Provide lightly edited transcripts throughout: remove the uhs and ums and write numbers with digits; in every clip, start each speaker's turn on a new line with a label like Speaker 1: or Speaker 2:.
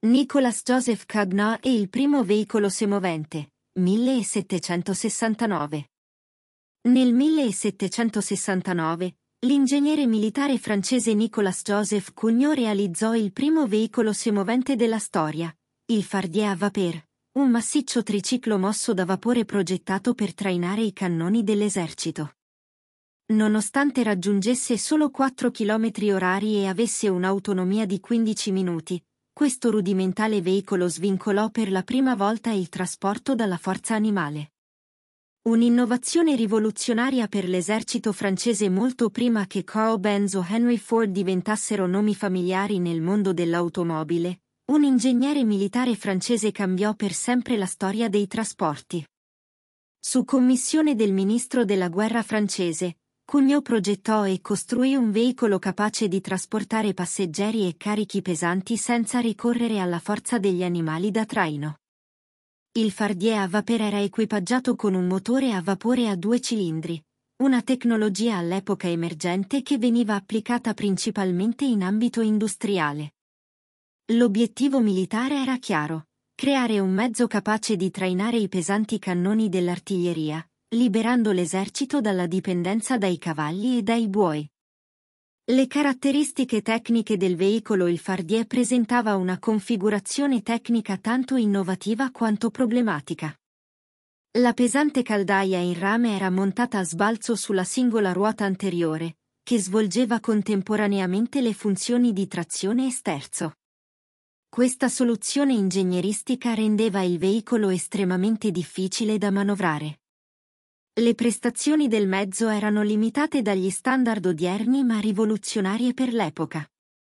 Speaker 1: Nicholas Joseph Cagnoa e il primo veicolo semovente, 1769. Nel 1769, l'ingegnere militare francese Nicolas Joseph Cugneau realizzò il primo veicolo semovente della storia, il Fardier à vapeur, un massiccio triciclo mosso da vapore progettato per trainare i cannoni dell'esercito. Nonostante raggiungesse solo 4 km/h e avesse un'autonomia di 15 minuti, questo rudimentale veicolo svincolò per la prima volta il trasporto dalla forza animale. Un'innovazione rivoluzionaria per l'esercito francese molto prima che Carl Benz o Henry Ford diventassero nomi familiari nel mondo dell'automobile, un ingegnere militare francese cambiò per sempre la storia dei trasporti. Su commissione del ministro della guerra francese, Cugneau progettò e costruì un veicolo capace di trasportare passeggeri e carichi pesanti senza ricorrere alla forza degli animali da traino. Il Fardier à vapeur era equipaggiato con un motore a vapore a 2 cilindri, una tecnologia all'epoca emergente che veniva applicata principalmente in ambito industriale. L'obiettivo militare era chiaro: creare un mezzo capace di trainare i pesanti cannoni dell'artiglieria, liberando l'esercito dalla dipendenza dai cavalli e dai buoi. Le caratteristiche tecniche del veicolo Il Fardier presentava una configurazione tecnica tanto innovativa quanto problematica. La pesante caldaia in rame era montata a sbalzo sulla singola ruota anteriore, che svolgeva contemporaneamente le funzioni di trazione e sterzo. Questa soluzione ingegneristica rendeva il veicolo estremamente difficile da manovrare. Le prestazioni del mezzo erano limitate dagli standard odierni ma rivoluzionarie per l'epoca.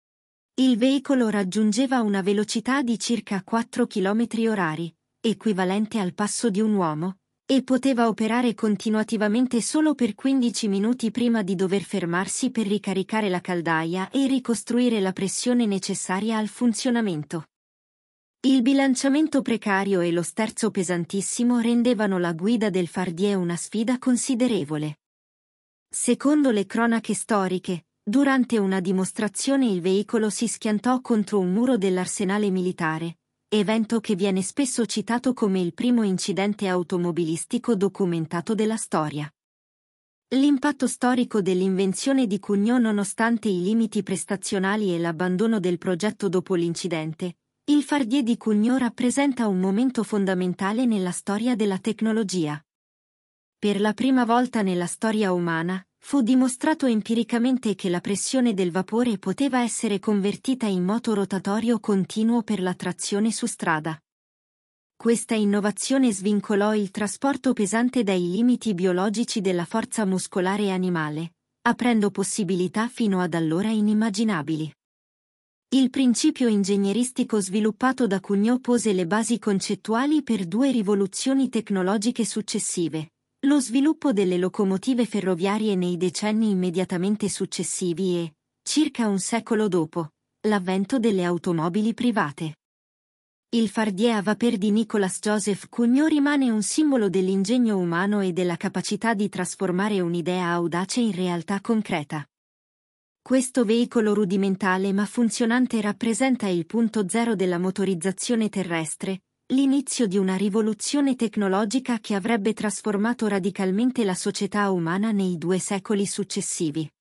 Speaker 1: Il veicolo raggiungeva una velocità di circa 4 km/h, equivalente al passo di un uomo, e poteva operare continuativamente solo per 15 minuti prima di dover fermarsi per ricaricare la caldaia e ricostruire la pressione necessaria al funzionamento. Il bilanciamento precario e lo sterzo pesantissimo rendevano la guida del Fardier una sfida considerevole. Secondo le cronache storiche, durante una dimostrazione il veicolo si schiantò contro un muro dell'arsenale militare, evento che viene spesso citato come il primo incidente automobilistico documentato della storia. L'impatto storico dell'invenzione di Cugneau, nonostante i limiti prestazionali e l'abbandono del progetto dopo l'incidente, il Fardier di Cugneau rappresenta un momento fondamentale nella storia della tecnologia. Per la prima volta nella storia umana, fu dimostrato empiricamente che la pressione del vapore poteva essere convertita in moto rotatorio continuo per la trazione su strada. Questa innovazione svincolò il trasporto pesante dai limiti biologici della forza muscolare animale, aprendo possibilità fino ad allora inimmaginabili. Il principio ingegneristico sviluppato da Cugneau pose le basi concettuali per 2 rivoluzioni tecnologiche successive: lo sviluppo delle locomotive ferroviarie nei decenni immediatamente successivi e, circa un secolo dopo, l'avvento delle automobili private. Il Fardier à vapeur di Nicolas Joseph Cugneau rimane un simbolo dell'ingegno umano e della capacità di trasformare un'idea audace in realtà concreta. Questo veicolo rudimentale ma funzionante rappresenta il punto zero della motorizzazione terrestre, l'inizio di una rivoluzione tecnologica che avrebbe trasformato radicalmente la società umana nei 2 secoli successivi.